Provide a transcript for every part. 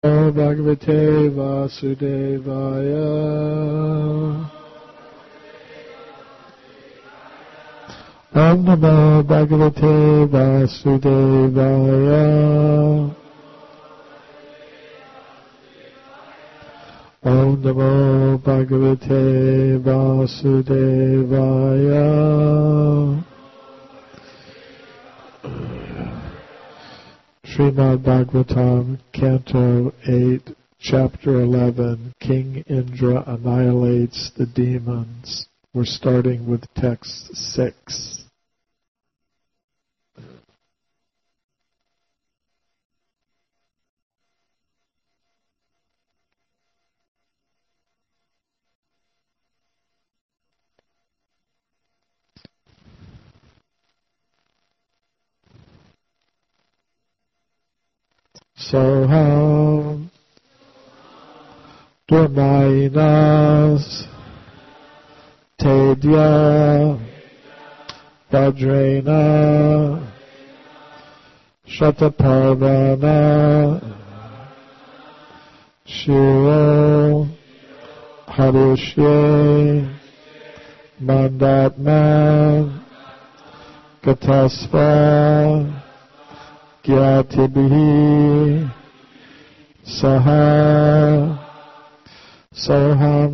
Bhagavate Vasudevaya. Om Namo Bhagavate Vasudevaya. Om Namo Bhagavate Vasudevaya. Srimad Bhagavatam, Canto 8, Chapter 11, King Indra annihilates the demons. We're starting with text 6. Soham Durmainas Tedya Vajrena Shataparvana Shiro Harishye Mandatman Gatasva Gyatibihi Saha Soham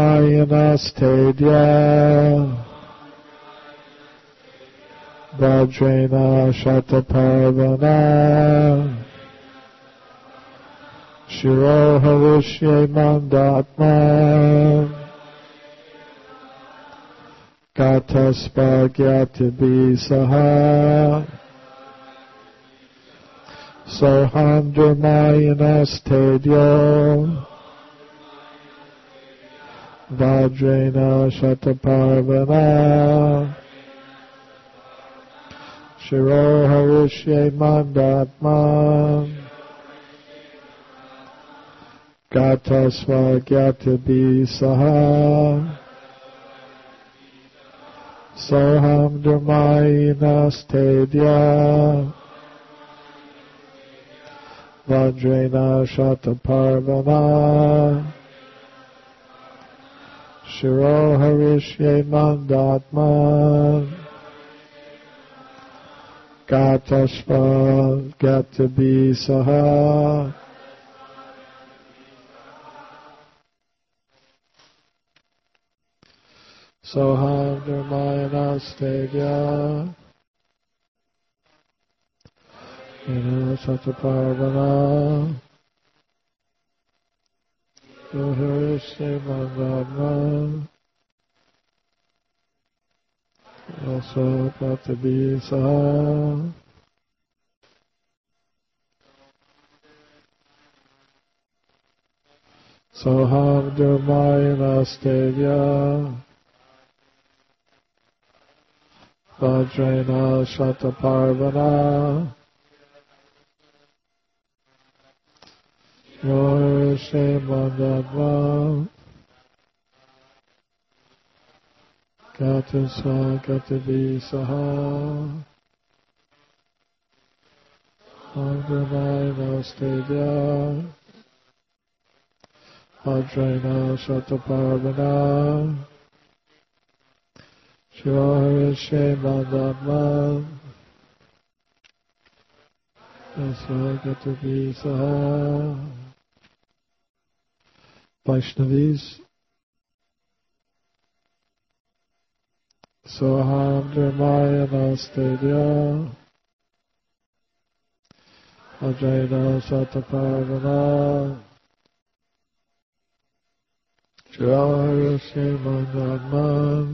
Durmayanastedya Vajrena Shataparvana Shiro Harishye Mandatma Gataspa Gyatibihi Saha Soham Durmayanastedya Vajrena Shataparvana Shiro Harishye Mandatma Gatasva Gyatibihi Saha Soham Durmayanastedya Vajrena Shataparvana Shiro Harishye Mandatma Gatashva Gyatibihi Saha Soham Durmayanastedya Shataparvana Harishye Mandatma Also Gyatibihi Saha Soham Durmayanastedya Vajrena Shataparvana Harishye Mandatma Gatasva Gyatibihi Saha Durmayanastedya Vajrena Shataparvana Shiro Harishye Mandatma Gatasva Gyatibihi Saha. Vaishnavis. Soham Durmayanastedya Vajrena Shataparvana Shiro Harishye Mandatma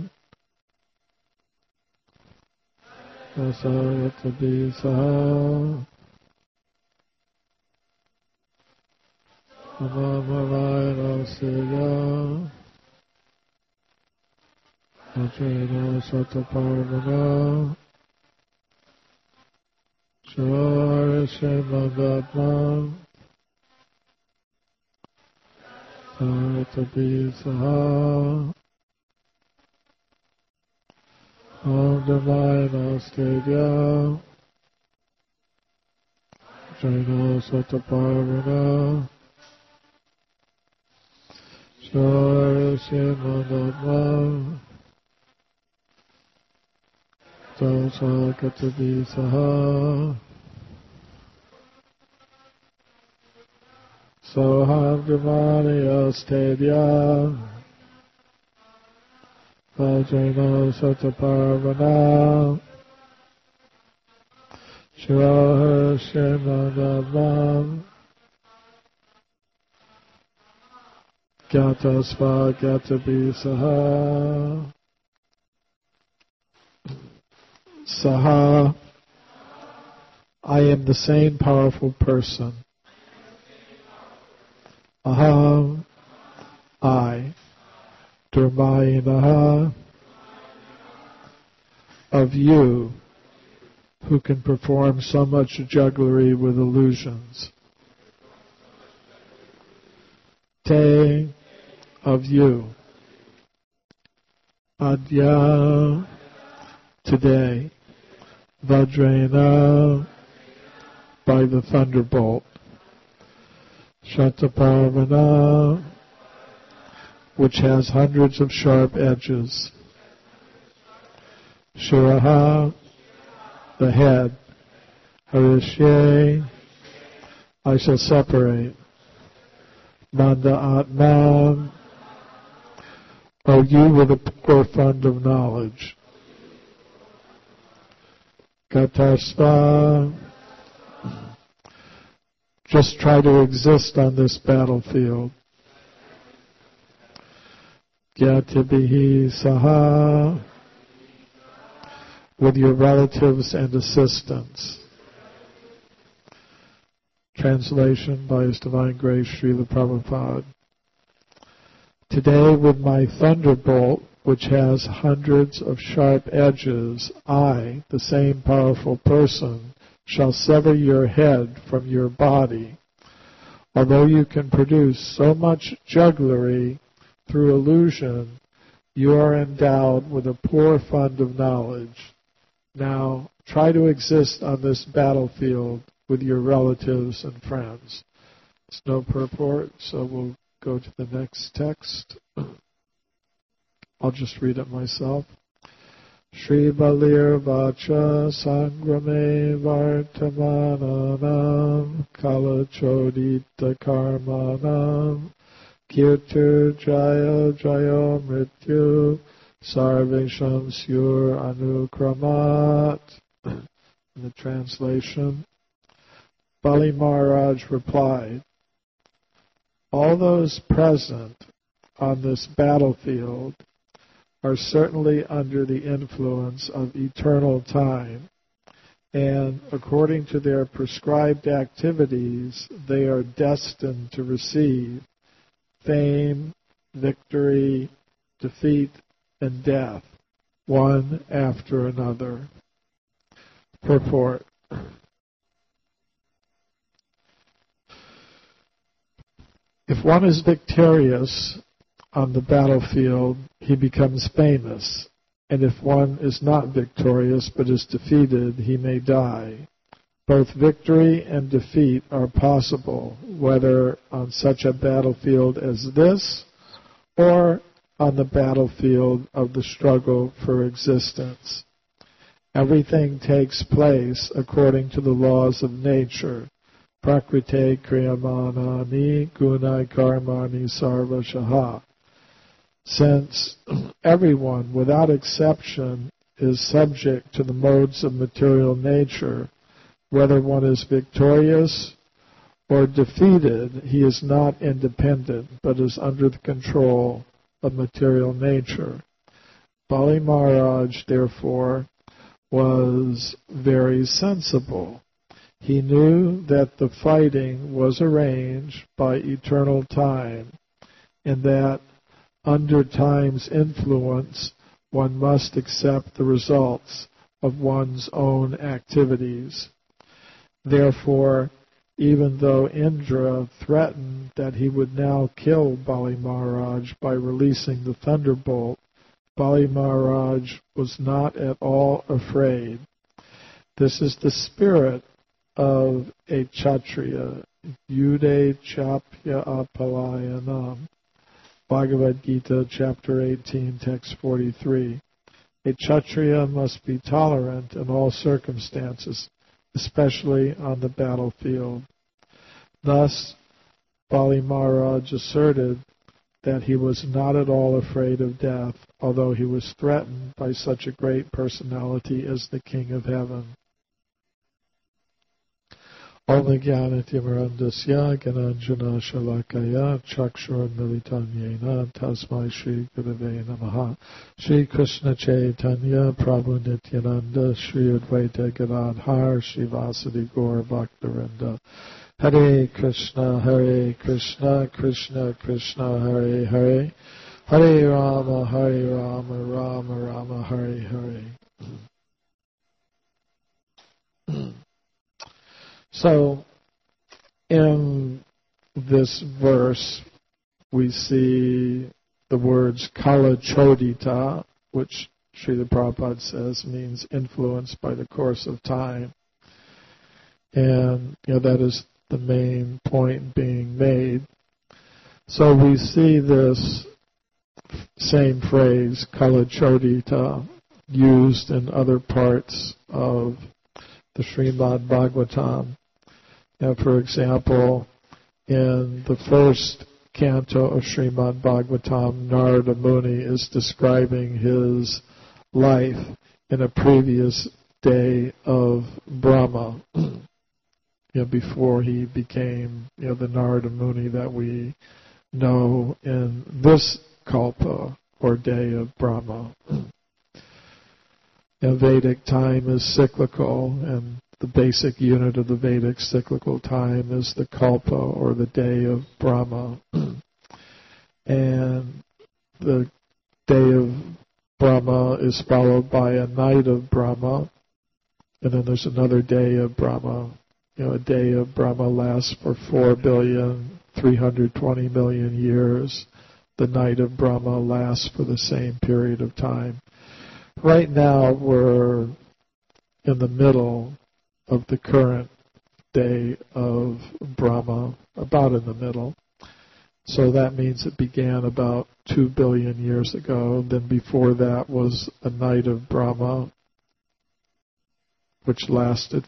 Gatasva Gyatibihi Saha Namayanastedya Vajrena Shataparvana Shiro Harishye Mandatma Gyatibihi Saha Om Durmayanastedya Vajrena Shataparvana Sarasya Mandatma Dosa Katabi Saha Soham Dhamani Astedya Vajrana Sataparvana Shivaha Shimadabam Gyatasva Gyatabi Saha Saha, I am the same powerful person. Aham, I. Dharmayanaha, of you, who can perform so much jugglery with illusions. Te, of you. Adya, today. Vajrayana, by the thunderbolt. Shataparvana, which has hundreds of sharp edges. Shiraha, the head. Harishye, I shall separate. Manda Atma, O you with a poor fund of knowledge. Gatasva, just try to exist on this battlefield. Gyatibihi Saha, with your relatives and assistants. Translation by His Divine Grace Srila Prabhupada. Today with my thunderbolt, which has hundreds of sharp edges, I, the same powerful person, shall sever your head from your body. Although you can produce so much jugglery through illusion, you are endowed with a poor fund of knowledge. Now, try to exist on this battlefield with your relatives and friends. It's no purport, so we'll go to the next text. I'll just read it myself. Shri Balir Vacha Sangrame Vartamananam Kalachodita Karmanam Kirtur Jaya Jaya Mrityu Sarvesham Sur Anukramat. In the translation, Bali Maharaj replied, all those present on this battlefield are certainly under the influence of eternal time, and according to their prescribed activities, they are destined to receive fame, victory, defeat, and death, one after another. Purport. If one is victorious on the battlefield, he becomes famous, and if one is not victorious but is defeated, he may die. Both victory and defeat are possible, whether on such a battlefield as this, or on the battlefield of the struggle for existence. Everything takes place according to the laws of nature. Prakrite kriyamanani gunai karmani sarvashaha. Since everyone, without exception, is subject to the modes of material nature, whether one is victorious or defeated, he is not independent, but is under the control of material nature. Bali Maharaj, therefore, was very sensible. He knew that the fighting was arranged by eternal time, and that under time's influence one must accept the results of one's own activities. Therefore, even though Indra threatened that he would now kill Bali Maharaj by releasing the thunderbolt, Bali Maharaj was not at all afraid. This is the spirit of a Kshatriya, Yude Chapya Apalayanam. Bhagavad Gita, chapter 18, text 43. A Kshatriya must be tolerant in all circumstances, especially on the battlefield. Thus, Bali Maharaj asserted that he was not at all afraid of death, although he was threatened by such a great personality as the King of Heaven. Om Jnanatimirandasya Gananjana Shalakaya Chakshurmilitam Yena Tasmai Shri Gurave Namaha. Shri Krishna Chaitanya Prabhu Nityananda Shri Advaita Gadadhar Shri Vasadi Gaur Bhaktarinda. Hare Krishna, Krishna Krishna, Hare Hare, Hare Rama, Rama Rama, Hare Hare. So, in this verse, we see the words Kala Chodita, which Srila Prabhupada says means influenced by the course of time. And, that is the main point being made. So we see this same phrase, Kala Chodita, used in other parts of the Srimad Bhagavatam. Now, for example, in the first canto of Srimad Bhagavatam, Narada Muni is describing his life in a previous day of Brahma, before he became the Narada Muni that we know in this kalpa, or day of Brahma. Vedic time is cyclical, and the basic unit of the Vedic cyclical time is the kalpa, or the day of Brahma. And the day of Brahma is followed by a night of Brahma, and then there's another day of Brahma. A day of Brahma lasts for 4,320,000,000 years. The night of Brahma lasts for the same period of time. Right now we're in the middle of the current day of Brahma, about in the middle. So that means it began about 2 billion years ago. Then before that was a night of Brahma, which lasted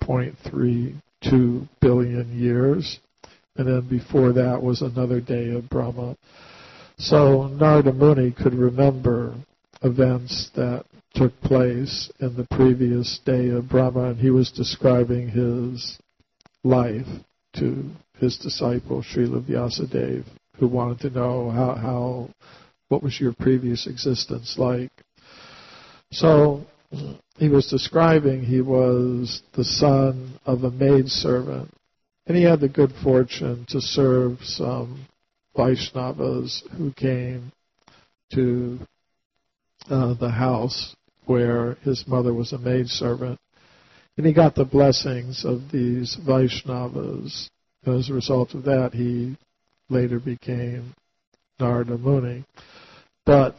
4.32 billion years. And then before that was another day of Brahma. So Narada Muni could remember events that took place in the previous day of Brahma, and he was describing his life to his disciple Srila Vyasadeva, who wanted to know what was your previous existence like. So he was describing he was the son of a maidservant, and he had the good fortune to serve some Vaishnavas who came to the house where his mother was a maidservant. And he got the blessings of these Vaishnavas. As a result of that, he later became Narada Muni. But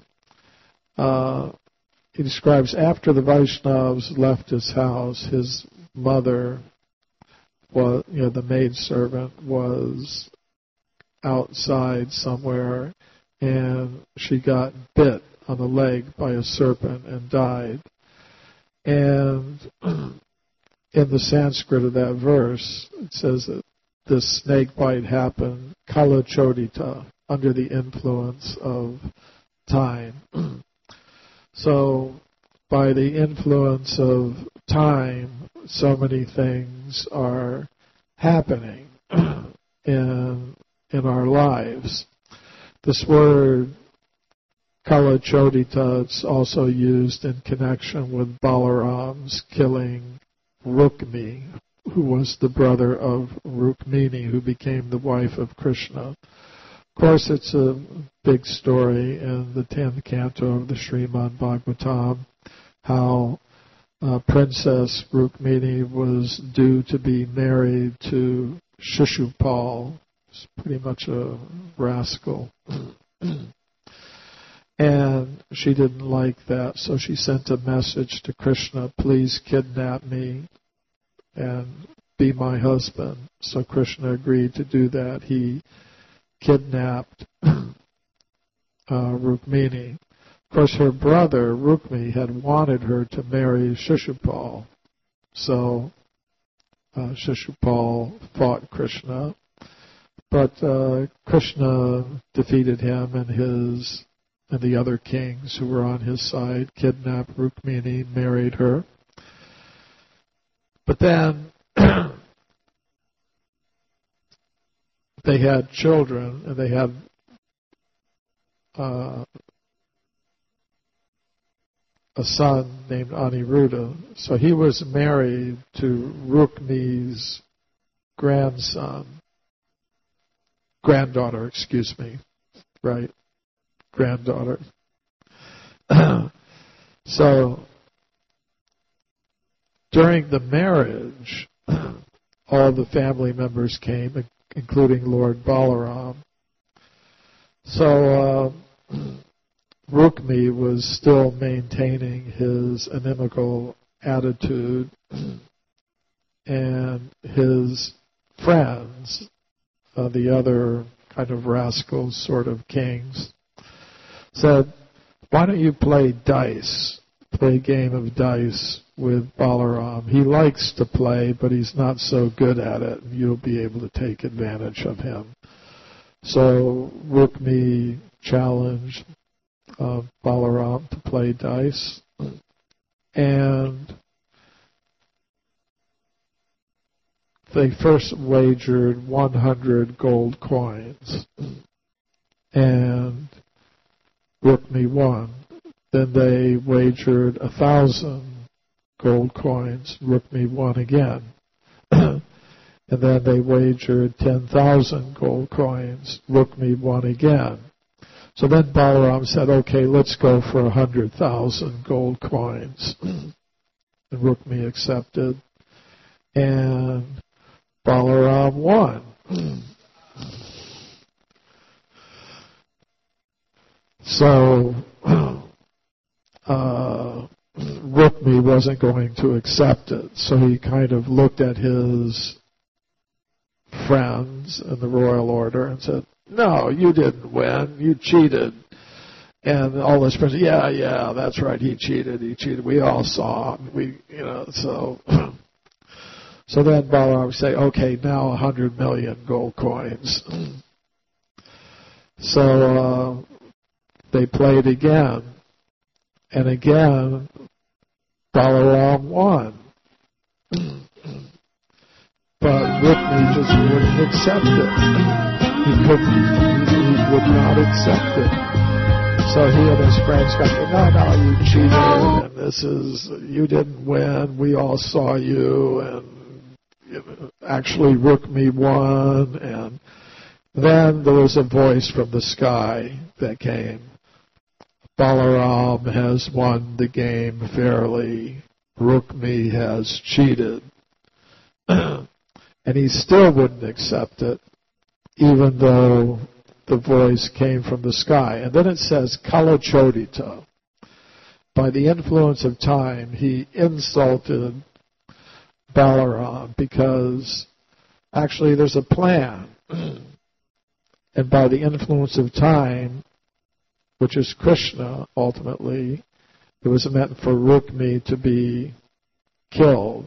he describes after the Vaishnavas left his house, his mother, the maidservant, was outside somewhere, and she got bit on the leg by a serpent and died. And in the Sanskrit of that verse, it says that this snake bite happened Kala Chodita, under the influence of time. So by the influence of time, so many things are happening in our lives. This word Kala Chodita is also used in connection with Balaram's killing Rukmi, who was the brother of Rukmini, who became the wife of Krishna. Of course, it's a big story in the 10th canto of the Srimad Bhagavatam, how Princess Rukmini was due to be married to Shishupal. He's pretty much a rascal. And she didn't like that, so she sent a message to Krishna, please kidnap me and be my husband. So Krishna agreed to do that. He kidnapped Rukmini. Of course, her brother, Rukmi, had wanted her to marry Shishupal. So Shishupal fought Krishna, but Krishna defeated him and the other kings who were on his side, kidnapped Rukmini, married her. But then they had children, and they had a son named Aniruddha. So he was married to Rukmi's granddaughter, granddaughter. So during the marriage, all the family members came, including Lord Balaram. So Rukmi was still maintaining his inimical attitude, and his friends, the other kind of rascals, sort of kings, said, "Why don't you play a game of dice with Balaram? He likes to play, but he's not so good at it, and you'll be able to take advantage of him." So Rukmi challenged Balaram to play dice, and they first wagered 100 gold coins, and Rukmi won. Then they wagered 1,000 gold coins. Rukmi won again. And then they wagered 10,000 gold coins. Rukmi won again. So then Balaram said, "Okay, let's go for 100,000 gold coins." And Rukmi accepted, and Balaram won. So Rukmi wasn't going to accept it. So he kind of looked at his friends in the royal order and said, "No, you didn't win. You cheated." And all his friends, yeah, that's right. He cheated. We all saw him. So then Balaram say, "Okay, now 100 million gold coins." So they played again, and again Balaram won. But Rukmi just wouldn't accept it. He would not accept it. So he and his friends got to, "No, you cheated, and you didn't win. We all saw you, and actually Rukmi won." And then there was a voice from the sky that came. "Balaram has won the game fairly. Rukmi has cheated." And he still wouldn't accept it, even though the voice came from the sky. And then it says, Kalachodita. By the influence of time, he insulted Balaram because actually there's a plan. And by the influence of time, which is Krishna ultimately, it was meant for Rukmi to be killed.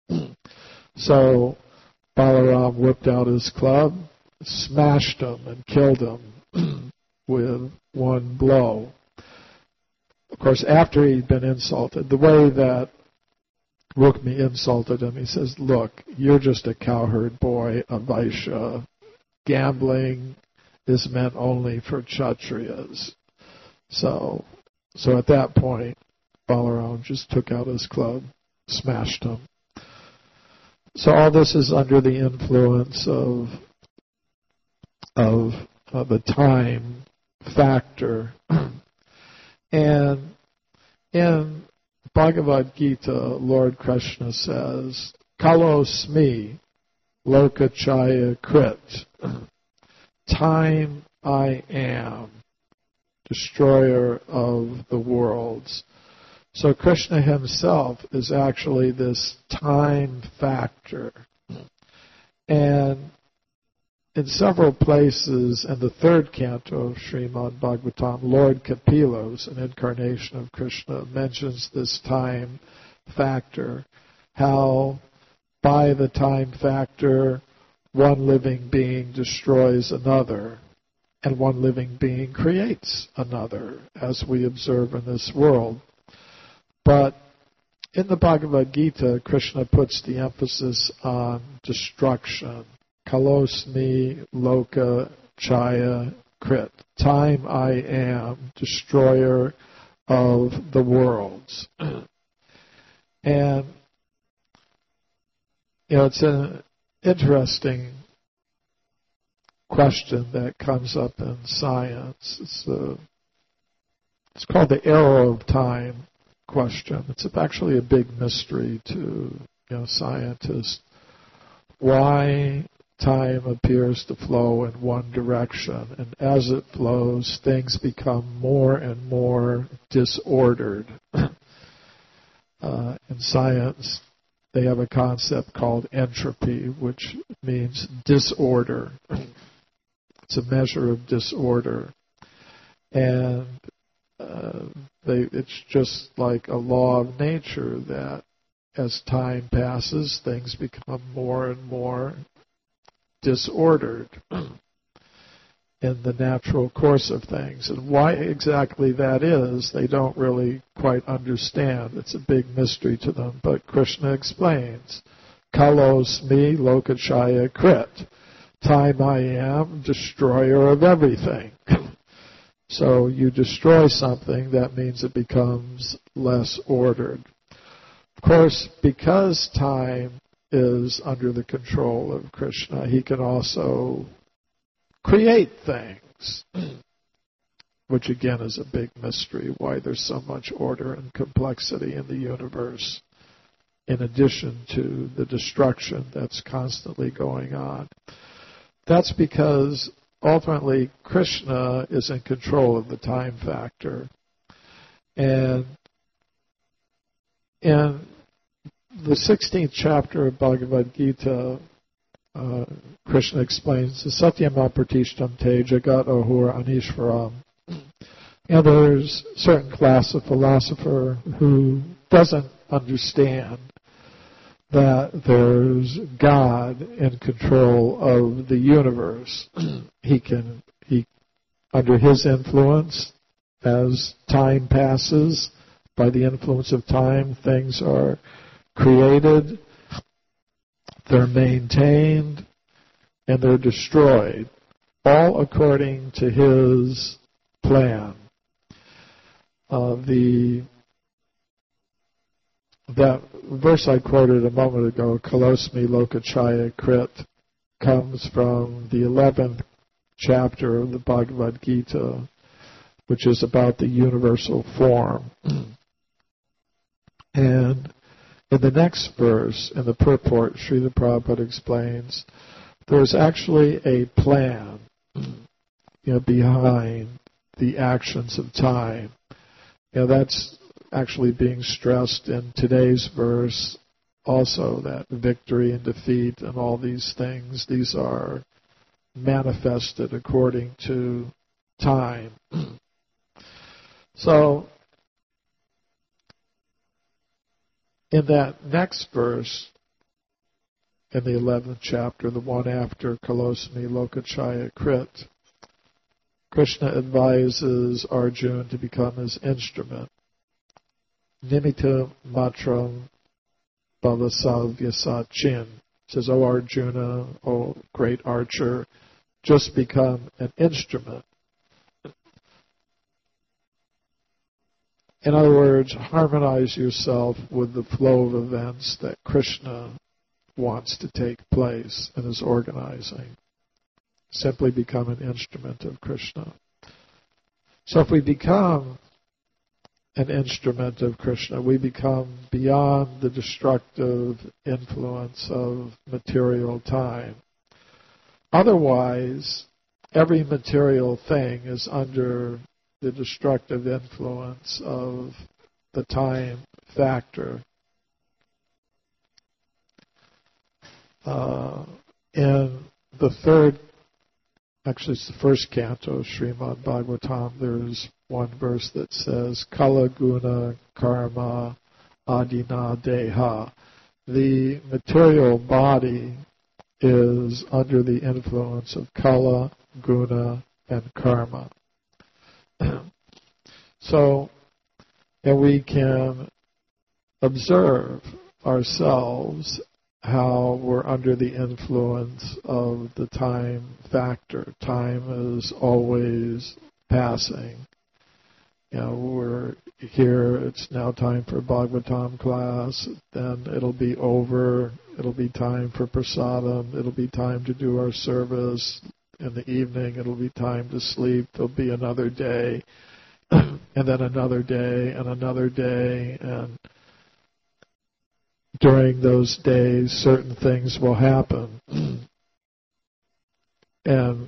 So Balaram whipped out his club, smashed him, and killed him with one blow. Of course, after he'd been insulted, the way that Rukmi insulted him, he says, "Look, you're just a cowherd boy, a Vaishya. Gambling is meant only for Kshatriyas." So at that point, Balaram just took out his club, smashed him. So all this is under the influence of the time factor. And in Bhagavad Gita, Lord Krishna says, "Kalosmi lokachaya krit." Time I am, destroyer of the worlds. So Krishna himself is actually this time factor. And in several places in the third canto of Srimad Bhagavatam, Lord Kapilos, an incarnation of Krishna, mentions this time factor, how by the time factor one living being destroys another, and one living being creates another, as we observe in this world. But in the Bhagavad Gita, Krishna puts the emphasis on destruction. Kalosmi loka chaya krit. Time I am, destroyer of the worlds. And, it's an interesting question that comes up in science. It's called the arrow of time question. It's actually a big mystery to scientists. Why time appears to flow in one direction, and as it flows, things become more and more disordered. In science, they have a concept called entropy, which means disorder. It's a measure of disorder. And it's just like a law of nature that as time passes, things become more and more disordered in the natural course of things. And why exactly that is, they don't really quite understand. It's a big mystery to them. But Krishna explains, Kalosmi lokachaya krit. Time I am, destroyer of everything. So you destroy something, that means it becomes less ordered. Of course, because time is under the control of Krishna, he can also create things, which again is a big mystery, why there's so much order and complexity in the universe, in addition to the destruction that's constantly going on. That's because ultimately Krishna is in control of the time factor. And in the 16th chapter of Bhagavad Gita, Krishna explains, Satyam apratishtam te jagat ahur anishvaram. And there's a certain class of philosopher who doesn't understand that there's God in control of the universe. He under his influence, as time passes, by the influence of time, things are created, they're maintained, and they're destroyed, all according to his plan. That verse I quoted a moment ago, Kalosmi lokachaya krit, comes from the 11th chapter of the Bhagavad Gita, which is about the universal form. And in the next verse, in the purport, Srila Prabhupada explains, there's actually a plan, behind the actions of time. That's actually being stressed in today's verse also, that victory and defeat and all these things, these are manifested according to time. So, in that next verse, in the 11th chapter, the one after Kalosmi lokachaya krit, Krishna advises Arjuna to become his instrument. Nimitta matram bhavasavyasat chin. Says, O Arjuna, O great archer, just become an instrument. In other words, harmonize yourself with the flow of events that Krishna wants to take place and is organizing. Simply become an instrument of Krishna. So if we become an instrument of Krishna, we become beyond the destructive influence of material time. Otherwise, every material thing is under the destructive influence of the time factor. In the third actually it's the first canto of Srimad Bhagavatam, there's one verse that says, Kala Guna Karma Adina Deha. The material body is under the influence of Kala, Guna, and Karma. So, and we can observe ourselves how we're under the influence of the time factor. Time is always passing. We're here, it's now time for Bhagavatam class, then it'll be over, it'll be time for prasadam, it'll be time to do our service. In the evening, it'll be time to sleep, there'll be another day, and then another day, and another day, and during those days, certain things will happen. And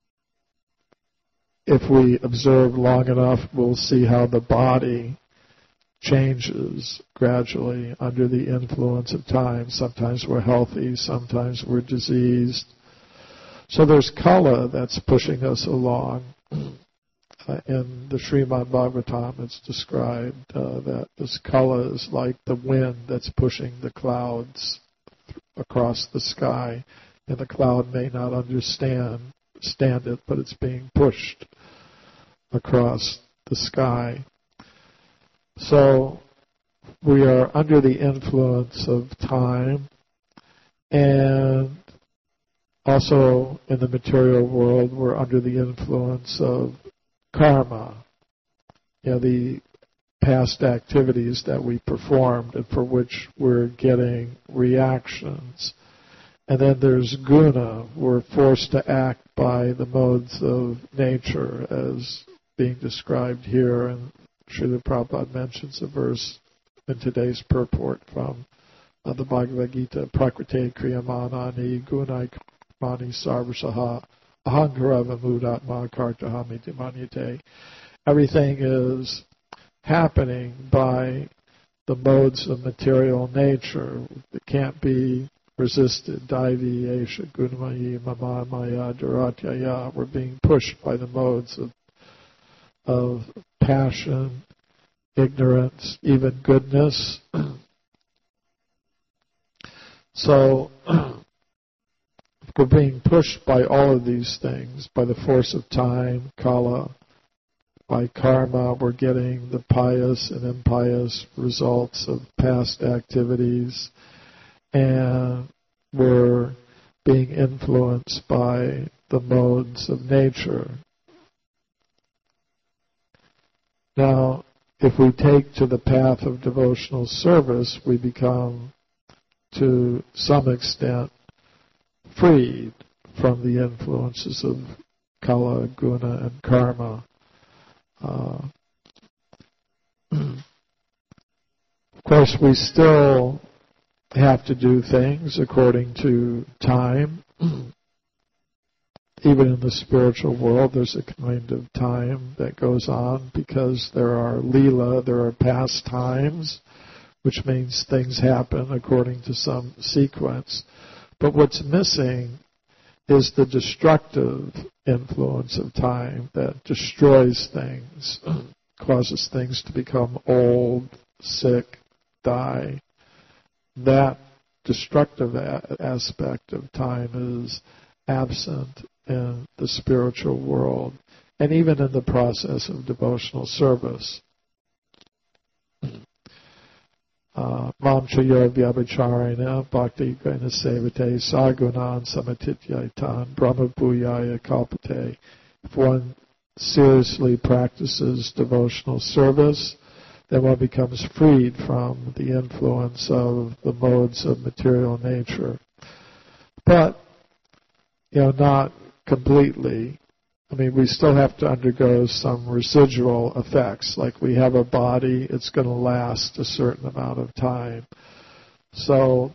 if we observe long enough, we'll see how the body changes gradually under the influence of time. Sometimes we're healthy, sometimes we're diseased. So there's kala that's pushing us along. In the Srimad Bhagavatam, it's described that this kala is like the wind that's pushing the clouds across the sky, and the cloud may not understand it, but it's being pushed across the sky. So we are under the influence of time, and also in the material world we're under the influence of karma, the past activities that we performed and for which we're getting reactions. And then there's guna, we're forced to act by the modes of nature as being described here, and Srila Prabhupada mentions a verse in today's purport from the Bhagavad Gita, Prakrite Kriyamanani Gunai Mani Sarvasaha Ahankarava Mudatma Kartahamiti Manyate. Everything is happening by the modes of material nature. It can't be resisted. Daivi Esha Gunmayi Mama Maya Duratyaya. We're being pushed by the modes of passion, ignorance, even goodness. So we're being pushed by all of these things, by the force of time, kala, by karma. We're getting the pious and impious results of past activities, and we're being influenced by the modes of nature. Now, if we take to the path of devotional service, we become, to some extent, freed from the influences of kala, guna, and karma. Of course, we still have to do things according to time. Even in the spiritual world, there's a kind of time that goes on because there are lila, there are past times, which means things happen according to some sequence. But what's missing is the destructive influence of time that destroys things, causes things to become old, sick, die. That destructive aspect of time is absent in the spiritual world, and even in the process of devotional service. Mamchayo vyabhacharena bhakti gana sevate sagunan samatityaitan brahmabhuyaya kalpate. If one seriously practices devotional service, then one becomes freed from the influence of the modes of material nature. But, not completely. I mean, we still have to undergo some residual effects. Like we have a body, it's going to last a certain amount of time. So,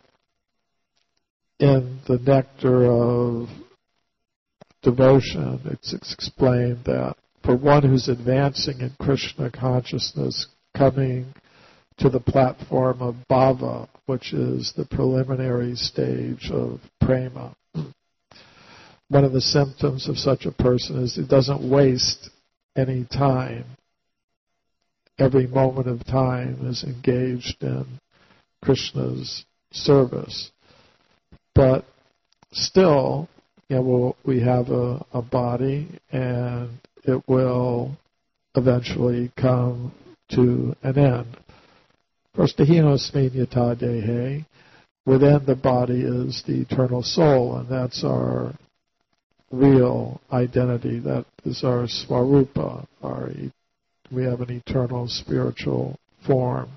in the nectar of devotion, it's explained that for one who's advancing in Krishna consciousness, coming to the platform of bhava, which is the preliminary stage of prema, one of the symptoms of such a person is it doesn't waste any time. Every moment of time is engaged in Krishna's service. But still, we have a body, and it will eventually come to an end. Prastihinosmin yata dehe. Within the body is the eternal soul, and that's our real identity. That is our swarupa. We have an eternal spiritual form.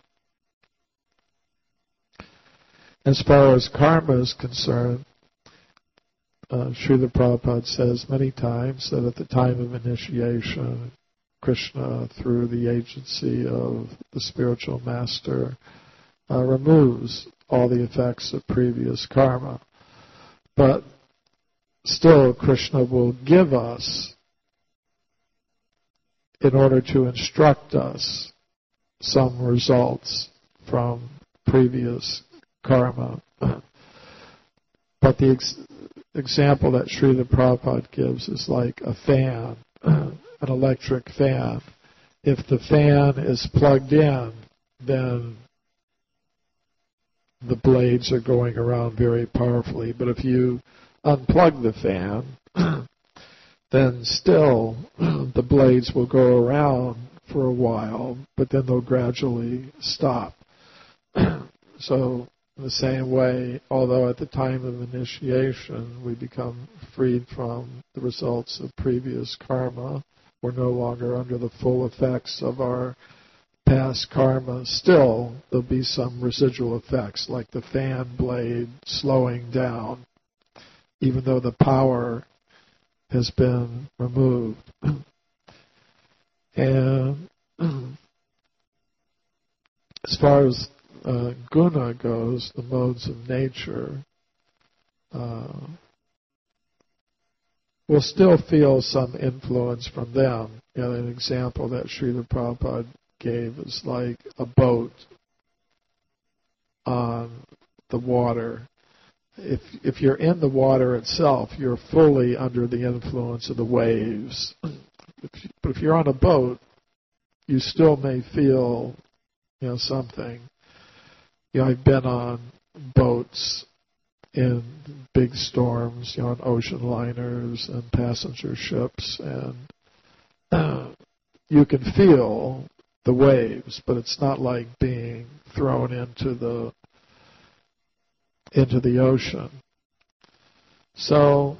As far as karma is concerned, Srila Prabhupada says many times that at the time of initiation, Krishna, through the agency of the spiritual master, removes all the effects of previous karma. But still, Krishna will give us, in order to instruct us, some results from previous karma. But the example that Srila Prabhupada gives is like a fan, an electric fan. If the fan is plugged in, then the blades are going around very powerfully. But if you unplug the fan, then still the blades will go around for a while, but then they'll gradually stop. So in the same way, although at the time of initiation we become freed from the results of previous karma, we're no longer under the full effects of our past karma, still there'll be some residual effects, like the fan blade slowing down, even though the power has been removed. And as far as guna goes, the modes of nature, we'll still feel some influence from them. An example that Srila Prabhupada gave is like a boat on the water. If you're in the water itself, you're fully under the influence of the waves. But if you're on a boat, you still may feel, something. I've been on boats in big storms, on ocean liners and passenger ships, and you can feel the waves, but it's not like being thrown into the ocean. So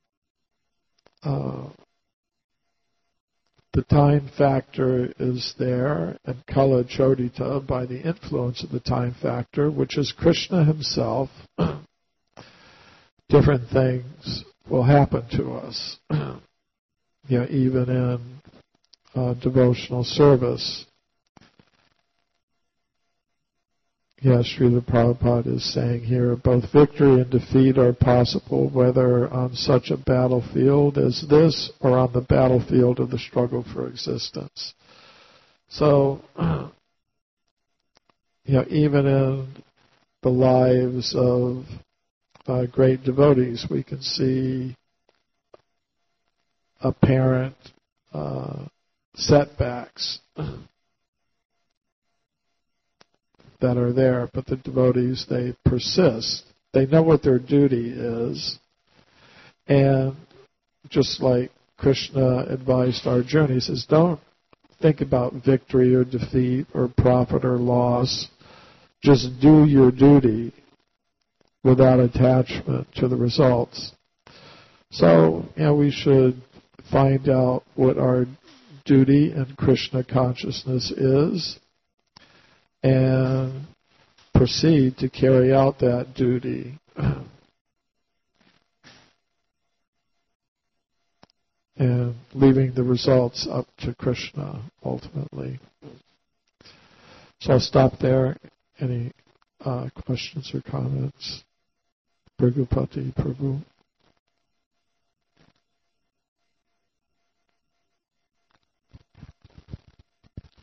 the time factor is there, and kala chodita, by the influence of the time factor, which is Krishna himself, different things will happen to us. Even in devotional service. Srila Prabhupada is saying here, both victory and defeat are possible, whether on such a battlefield as this or on the battlefield of the struggle for existence. So, even in the lives of great devotees, we can see apparent setbacks that are there, but the devotees, they persist. They know what their duty is, and just like Krishna advised Arjuna, he says, don't think about victory or defeat or profit or loss. Just do your duty without attachment to the results. So, we should find out what our duty in Krishna consciousness is, and proceed to carry out that duty. And leaving the results up to Krishna, ultimately. So I'll stop there. Any questions or comments? Bhrigupati Prabhu.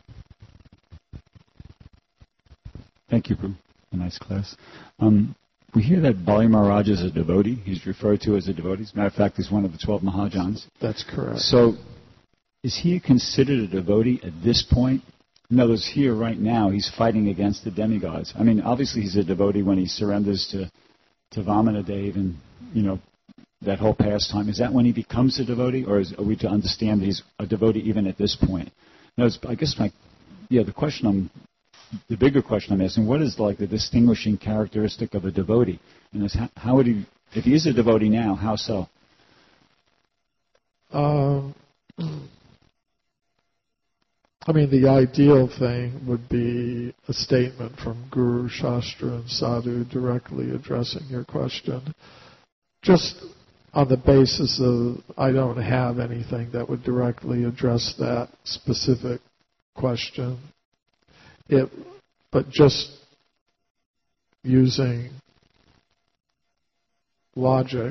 Thank you for a nice class. We hear that Bali Maharaj is a devotee. He's referred to as a devotee. As a matter of fact, he's one of the 12 Mahajans. That's correct. So, is he considered a devotee at this point? In other words, here right now, he's fighting against the demigods. I mean, obviously he's a devotee when he surrenders to Vamanadev and, that whole pastime. Is that when he becomes a devotee, or are we to understand that he's a devotee even at this point? No, I guess the bigger question I'm asking, what is like the distinguishing characteristic of a devotee? And how would he, if he is a devotee now, how so? The ideal thing would be a statement from Guru, Shastra, and Sadhu directly addressing your question. Just on the basis of, I don't have anything that would directly address that specific question. But just using logic,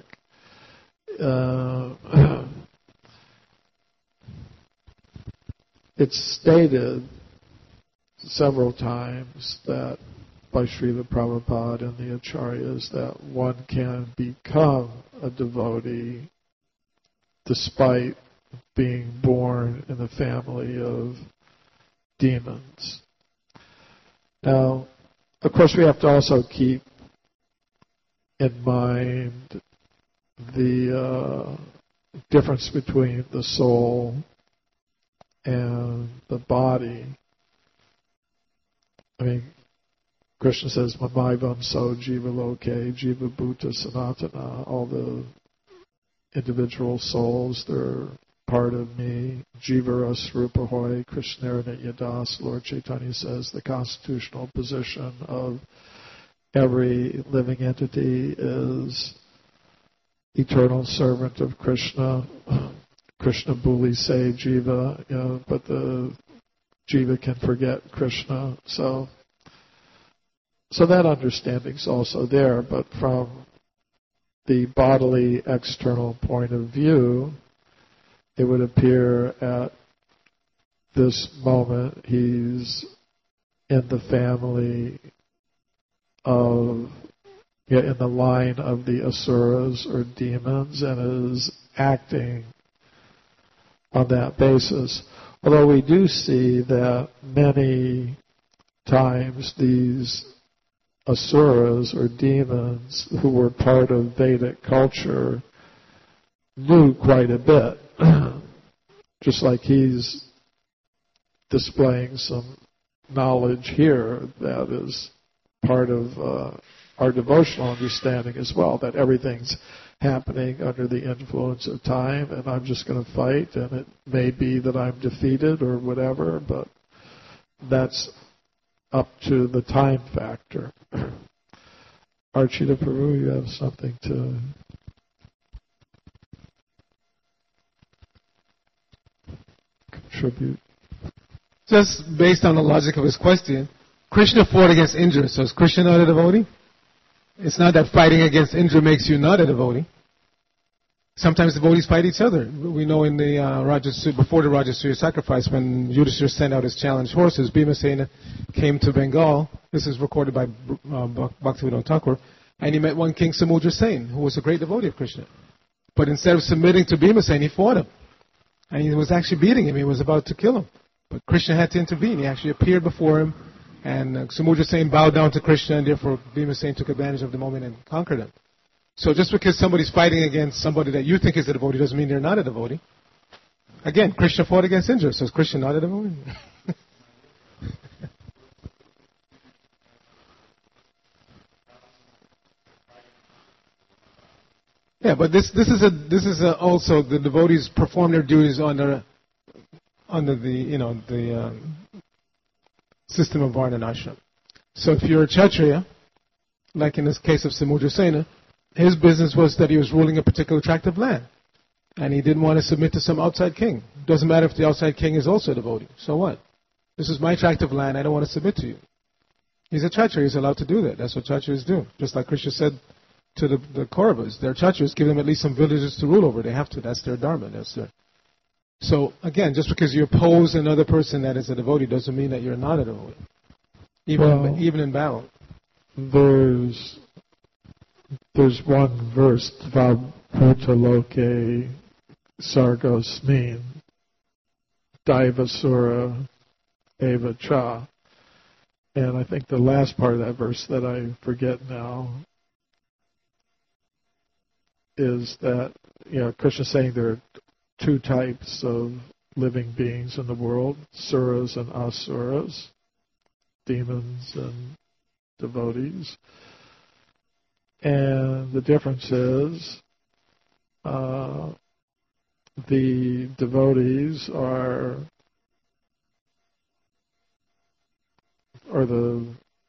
it's stated several times that by Srila Prabhupada and the Acharyas that one can become a devotee despite being born in a family of demons. Now, of course, we have to also keep in mind the difference between the soul and the body. Krishna says, Mamaivam so jiva loke, jiva bhuta sanatana, all the individual souls, they're part of me. Jiva Srupa Hoy, Krishna Nityadas, Lord Chaitanya says the constitutional position of every living entity is eternal servant of Krishna. Krishna Bhuli say Jiva, but the Jiva can forget Krishna. So that understanding's also there, but from the bodily external point of view, it would appear at this moment he's in the family of, in the line of the asuras or demons and is acting on that basis. Although we do see that many times these asuras or demons who were part of Vedic culture knew quite a bit. Just like he's displaying some knowledge here that is part of our devotional understanding as well, that everything's happening under the influence of time and I'm just going to fight and it may be that I'm defeated or whatever, but that's up to the time factor. Archita Prabhu, you have something to contribute? Just based on the logic of his question, Krishna fought against Indra, so is Krishna not a devotee? It's not that fighting against Indra makes you not a devotee. Sometimes devotees fight each other. We know in the before the Rajasuya sacrifice, when Yudhishthira sent out his challenged horses, Bhimasena came to Bengal. This is recorded by Bhaktivinoda Thakur, and he met one King Samudra Sen, who was a great devotee of Krishna. But instead of submitting to Bhimasena, he fought him. And he was actually beating him. He was about to kill him. But Krishna had to intervene. He actually appeared before him, and Samudra Sen bowed down to Krishna, and therefore Bhimasena took advantage of the moment and conquered him. So just because somebody's fighting against somebody that you think is a devotee doesn't mean they're not a devotee. Again, Krishna fought against Indra, so is Krishna not a devotee? Yeah, but this is also the devotees perform their duties under the system of Varna and Ashram. So if you're a Kshatriya, like in this case of Samudra Sena, his business was that he was ruling a particular tract of land. And he didn't want to submit to some outside king. Doesn't matter if the outside king is also a devotee. So what? This is my tract of land. I don't want to submit to you. He's a Kshatriya. He's allowed to do that. That's what Kshatriyas do. Just like Krishna said to the Kauravas. They're Kshatriyas. Give them at least some villages to rule over. They have to. That's their dharma. So, again, just because you oppose another person that is a devotee doesn't mean that you're not a devotee. Even in battle. There's there's one verse, Vabhutaloke Sargosmin, Daivasura Eva Cha. And I think the last part of that verse that I forget now is that, Krishna's saying there are two types of living beings in the world, suras and asuras, demons and devotees. And the difference is the devotees or the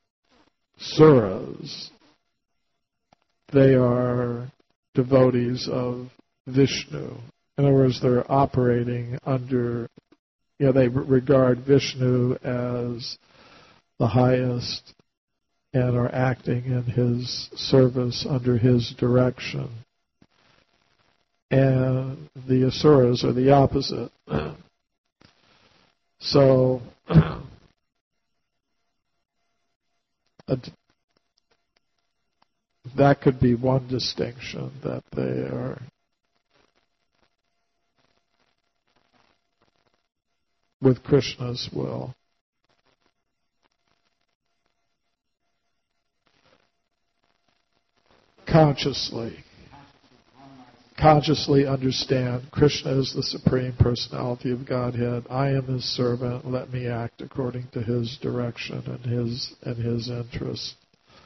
suras, they are devotees of Vishnu. In other words, they're operating under, they regard Vishnu as the highest and are acting in his service under his direction. And the asuras are the opposite. So, that could be one distinction, that they are with Krishna's will. Consciously understand Krishna is the Supreme Personality of Godhead. I am his servant. Let me act according to his direction and his interest.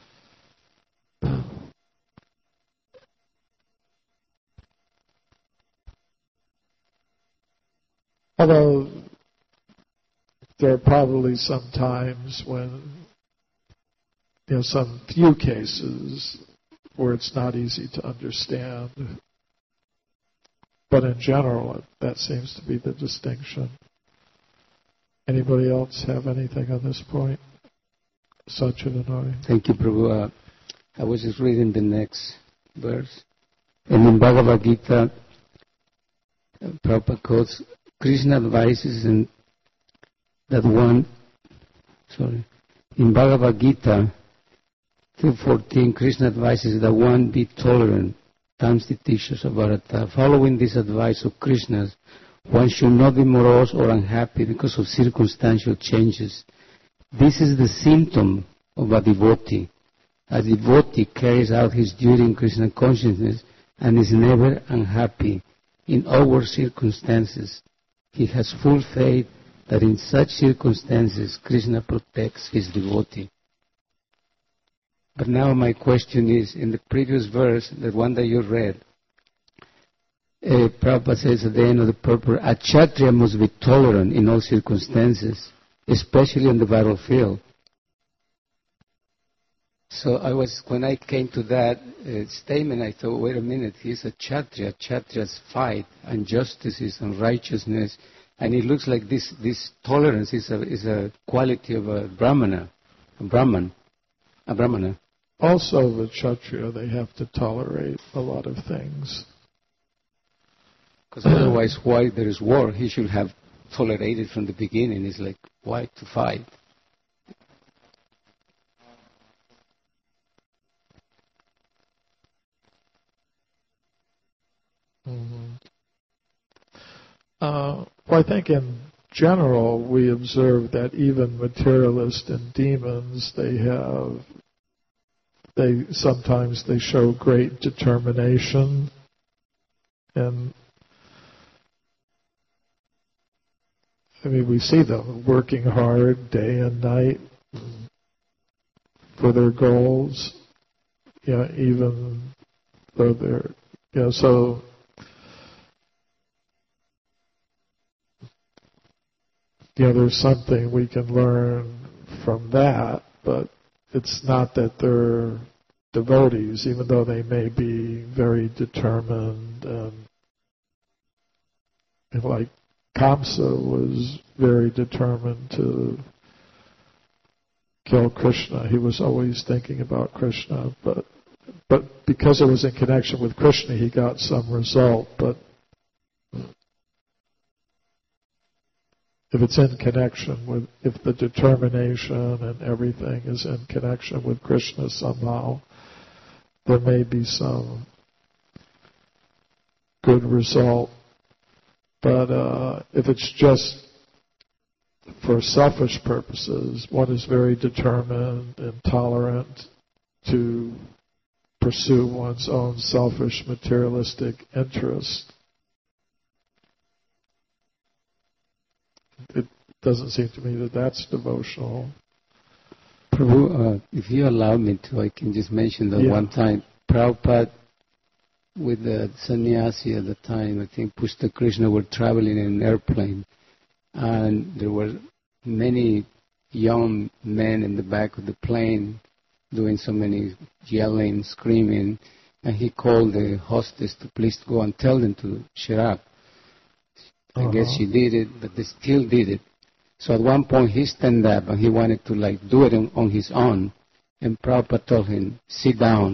Although there are probably some times when, some few cases where it's not easy to understand. But in general, that seems to be the distinction. Anybody else have anything on this point? Satchidananda. Thank you, Prabhu. I was just reading the next verse. And in Bhagavad Gita, Prabhupada quotes, Krishna advises in Bhagavad Gita 2:14, Krishna advises that one be tolerant, times the teachers of Bharata. Following this advice of Krishna's, one should not be morose or unhappy because of circumstantial changes. This is the symptom of a devotee. A devotee carries out his duty in Krishna consciousness and is never unhappy in outward circumstances. He has full faith that in such circumstances Krishna protects his devotee. But now my question is, in the previous verse, the one that you read, Prabhupada says at the end of the purport, a Kshatriya must be tolerant in all circumstances, especially on the battlefield. So when I came to that statement, I thought, wait a minute, he's a Kshatriya. Kshatriyas fight injustices and righteousness, and it looks like this tolerance is a quality of a Brahmana. Also, the Kshatriya, they have to tolerate a lot of things. Because otherwise, why there is war? He should have tolerated from the beginning. It's like, why to fight? Mm-hmm. Well, I think in general, we observe that even materialists and demons, sometimes they show great determination, and we see them working hard day and night for their goals, even though they're, so there's something we can learn from that, but it's not that they're devotees, even though they may be very determined, and like Kamsa was very determined to kill Krishna. He was always thinking about Krishna, but because it was in connection with Krishna, he got some result. But if it's in connection with, if the determination and everything is in connection with Krishna somehow, there may be some good result. But if it's just for selfish purposes, one is very determined and tolerant to pursue one's own selfish materialistic interest. It doesn't seem to me that that's devotional. Prabhu, if you allow me to, I can just mention that one time Prabhupada with the sannyasi at the time, I think Pushta Krishna were traveling in an airplane, and there were many young men in the back of the plane doing so many yelling, screaming, and he called the hostess to please go and tell them to shut up. I guess she did it, but they still did it. So at one point he stand up and he wanted to do it on his own, and Prabhupada told him, sit down.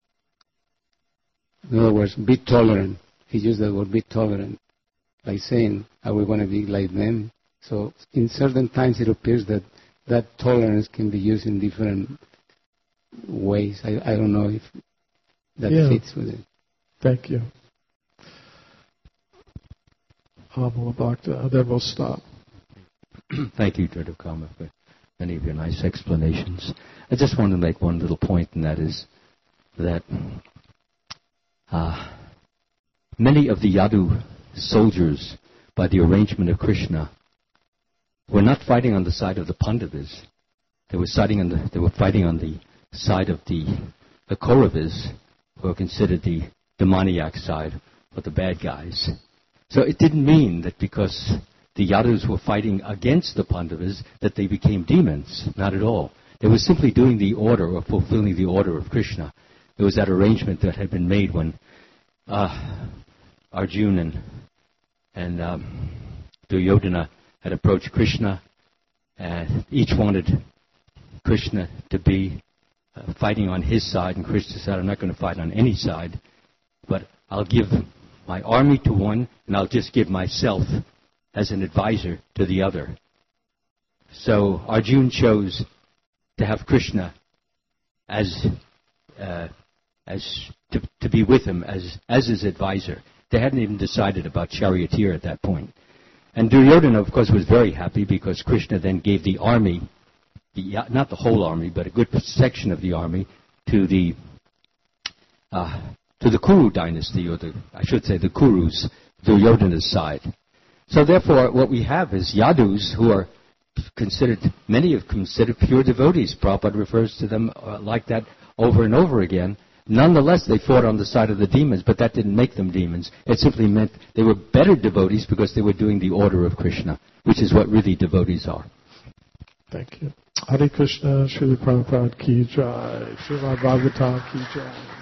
In other words, be tolerant. He used the word be tolerant, by saying, are we going to be like them? So in certain times it appears that that tolerance can be used in different ways. I don't know if that fits with it. Thank you. Then we'll stop. Thank you, Jada Kama, for many of your nice explanations. I just want to make one little point, and that is that many of the Yadu soldiers, by the arrangement of Krishna, were not fighting on the side of the Pandavas. They were fighting on the side of the Kauravas, who are considered the demoniac side, or the bad guys. So it didn't mean that because the Yadus were fighting against the Pandavas that they became demons. Not at all. They were simply doing the order, or fulfilling the order of Krishna. It was that arrangement that had been made when Arjuna and Duryodhana had approached Krishna, and each wanted Krishna to be fighting on his side, and Krishna said, I'm not going to fight on any side, but I'll give my army to one, and I'll just give myself as an advisor to the other. So Arjuna chose to have Krishna as to be with him as his advisor. They hadn't even decided about charioteer at that point. And Duryodhana, of course, was very happy because Krishna then gave the army, not the whole army, but a good section of the army, to the Kuru dynasty, or I should say the Kurus, Duryodhana's side. So therefore, what we have is Yadus, who are considered, many have considered pure devotees. Prabhupada refers to them like that over and over again. Nonetheless, they fought on the side of the demons, but that didn't make them demons. It simply meant they were better devotees because they were doing the order of Krishna, which is what really devotees are. Thank you. Hare Krishna, Srila Prabhupada Ki Jai, Srimad Bhagavatam Ki Jai.